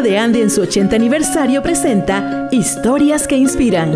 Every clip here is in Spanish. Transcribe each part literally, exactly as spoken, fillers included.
Caja de Ande en su ochenta aniversario presenta Historias que Inspiran.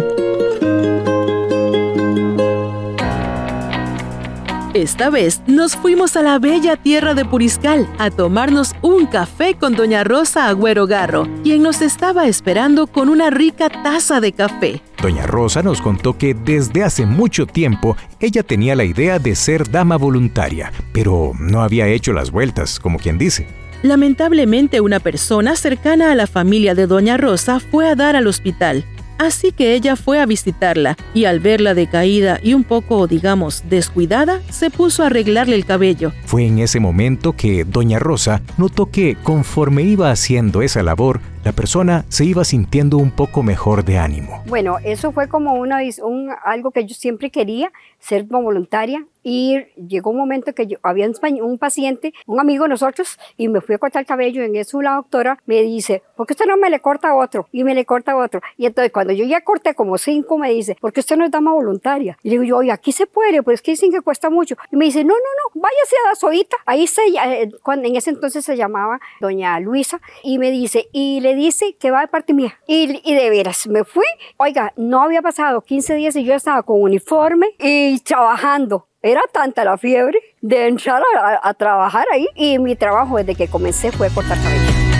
Esta vez nos fuimos a la bella tierra de Puriscal a tomarnos un café con doña Rosa Agüero Garro, quien nos estaba esperando con una rica taza de café. Doña Rosa nos contó que desde hace mucho tiempo ella tenía la idea de ser dama voluntaria, pero no había hecho las vueltas, como quien dice. Lamentablemente, una persona cercana a la familia de doña Rosa fue a dar al hospital. Así que ella fue a visitarla y al verla decaída y un poco, digamos, descuidada, se puso a arreglarle el cabello. Fue en ese momento que doña Rosa notó que conforme iba haciendo esa labor, la persona se iba sintiendo un poco mejor de ánimo. Bueno, eso fue como una, un, algo que yo siempre quería, ser voluntaria. Y llegó un momento que yo, había un, un paciente, un amigo de nosotros, y me fui a cortar el cabello. En eso la doctora me dice, ¿por qué usted no me le corta a otro? Y me le corta a otro. Y entonces cuando yo ya corté como cinco, me dice, ¿por qué usted no es dama voluntaria? Y le digo yo, oye, aquí se puede, pues es que dicen que cuesta mucho. Y me dice, no, no, no, váyase a la Sodita. Ahí se, cuando, en ese entonces se llamaba doña Luisa. Y me dice, y le dice que va de parte mía. Y, y de veras, me fui. Oiga, no había pasado quince días y yo estaba con uniforme y trabajando. Era tanta la fiebre de entrar a, a, a trabajar ahí, y mi trabajo desde que comencé fue cortar cabello.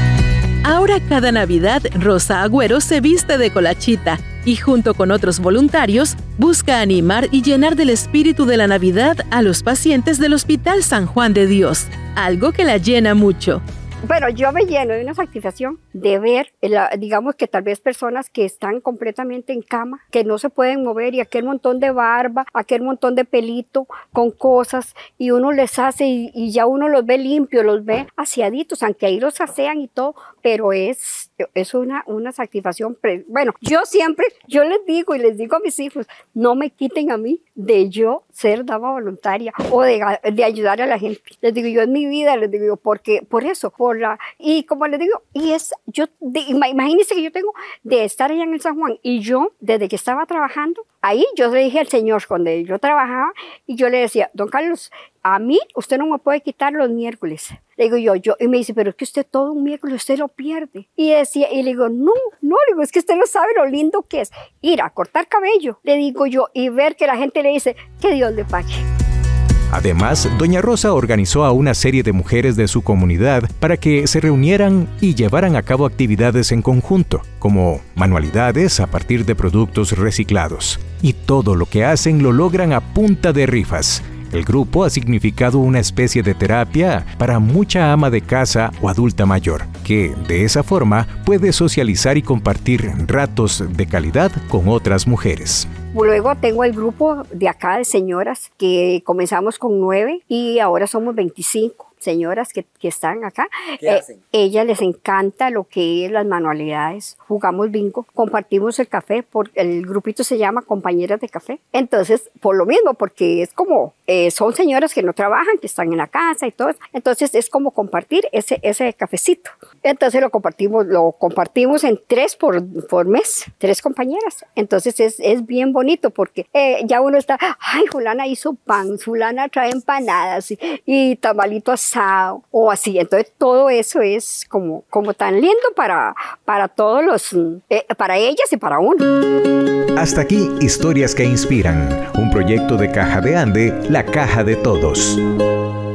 Ahora cada Navidad, Rosa Agüero se viste de colachita y junto con otros voluntarios busca animar y llenar del espíritu de la Navidad a los pacientes del Hospital San Juan de Dios, algo que la llena mucho. Pero yo me lleno de una satisfacción de ver, digamos que tal vez personas que están completamente en cama, que no se pueden mover, y aquel montón de barba, aquel montón de pelito con cosas, y uno les hace y, y ya uno los ve limpios, los ve aseaditos, aunque ahí los asean y todo, pero es, es una, una satisfacción. Bueno, yo siempre, yo les digo y les digo a mis hijos, no me quiten a mí de yo ser dama voluntaria o de, de ayudar a la gente. Les digo yo, es mi vida, les digo yo, porque, por eso, por la, y como les digo, y es, yo, de, imagínense que yo tengo de estar allá en el San Juan, y yo, desde que estaba trabajando, ahí yo le dije al señor, cuando yo trabajaba, y yo le decía, don Carlos, a mí usted no me puede quitar los miércoles. Le digo yo, yo, y me dice, pero es que usted todo un miércoles usted lo pierde. Y decía, y le digo, no, no, le digo, es que usted no sabe lo lindo que es ir a cortar cabello, le digo yo, y ver que la gente le dice, que Dios le pague. Además, doña Rosa organizó a una serie de mujeres de su comunidad para que se reunieran y llevaran a cabo actividades en conjunto, como manualidades a partir de productos reciclados. Y todo lo que hacen lo logran a punta de rifas. El grupo ha significado una especie de terapia para mucha ama de casa o adulta mayor, que de esa forma puede socializar y compartir ratos de calidad con otras mujeres. Luego tengo el grupo de acá de señoras que comenzamos con nueve y ahora somos veinticinco señoras que, que están acá. ¿Qué hacen? Eh, ellas les encanta lo que es las manualidades. Jugamos bingo, compartimos el café, por, el grupito se llama Compañeras de Café. Entonces, por lo mismo, porque es como, eh, son señoras que no trabajan, que están en la casa y todo. Entonces, es como compartir ese, ese cafecito. Entonces, lo compartimos, lo compartimos en tres por, por mes, tres compañeras. Entonces, es, es bien bonito porque eh, ya uno está, ay, fulana hizo pan, fulana trae empanadas y, y tamalito asado o así. Entonces todo eso es como, como tan lindo para, para todos los, eh, para ellas y para uno. Hasta aquí Historias que Inspiran, un proyecto de Caja de Ande, la caja de todos.